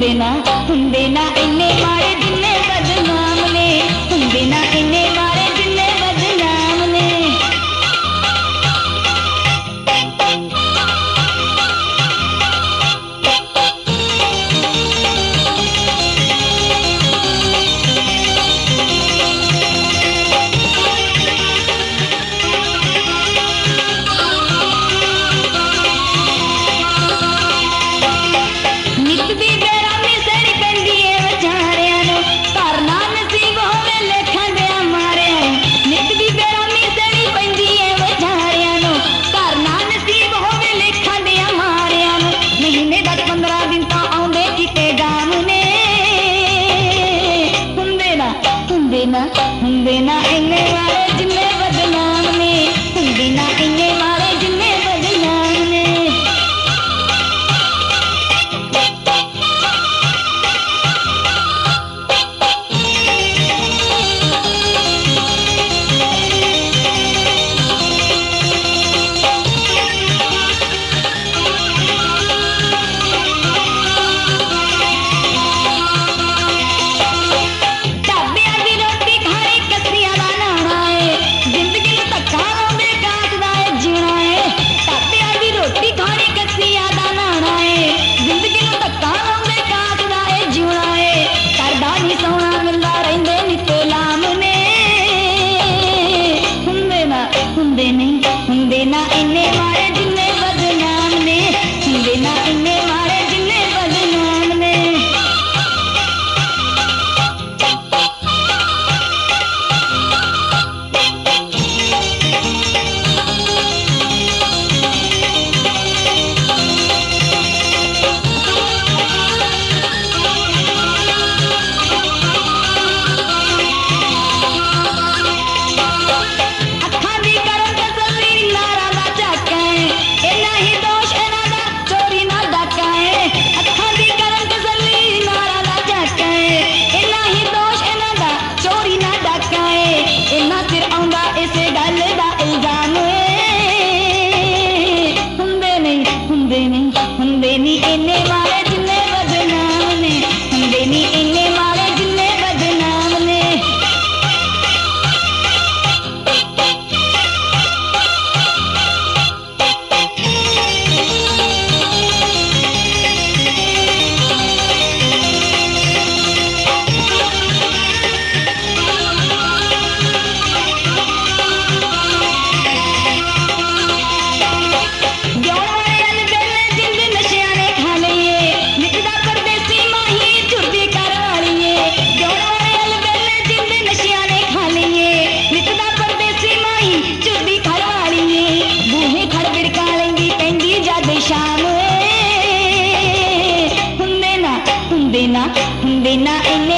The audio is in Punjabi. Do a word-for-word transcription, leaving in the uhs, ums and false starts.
ਹੁੰਦੇ ਨਾ ਹੁੰਦੇ ਨਾ ਇੰਨੇ ਮਾੜੇ ਜਿੰਨੇ ਬਦਨਾਮ ਨੇ, ਹੁੰਦੇ ਨਾ ਇੰਨੇ ਮਾੜੇ ਜਿੰਨੇ ਬਦਨਾਮ ਨੇ। ਹੁੰਦੇ ਨਾ ਇੰਨੇ ਮਾੜੇ ਜਿੰਨੇ ਬਦਨਾਮ ਨੇ, ਹੁੰਦੇ ਨਾ ਇੰਨੇ ਮਾੜੇ ਜਿੰਨੇ ਬਦਨਾਮ ਨੇ। ਹੁੰਦੇ ਨਹੀਂ ਹੁੰਦੇ ਨਾ ਇੰਨੇ ਮਾੜੇ ਜਿੰਨੇ ਬਦਨਾਮ ਨੇ, ਹੁੰਦੇ ਨਾ ਇੰਨੇ ਮਾੜੇ ਜਿੰਨੇ ਬਦਨਾਮ ਨੇ। ਹੁੰਦੇ ਨੀ ਇੰਨੇ ਮਾੜੇ ਜਿੰਨੇ ਬਦਨਾਮ ਨੇ, ਹੁੰਦੇ ਨੀ ਇੰਨੇ ਮਾੜੇ ਜਿੰਨੇ ਬਦਨਾਮ ਨੇ। ਹੁੰਦੇ ਨਾ ਹੁੰਦੇ ਨਾ ਇੰਨੇ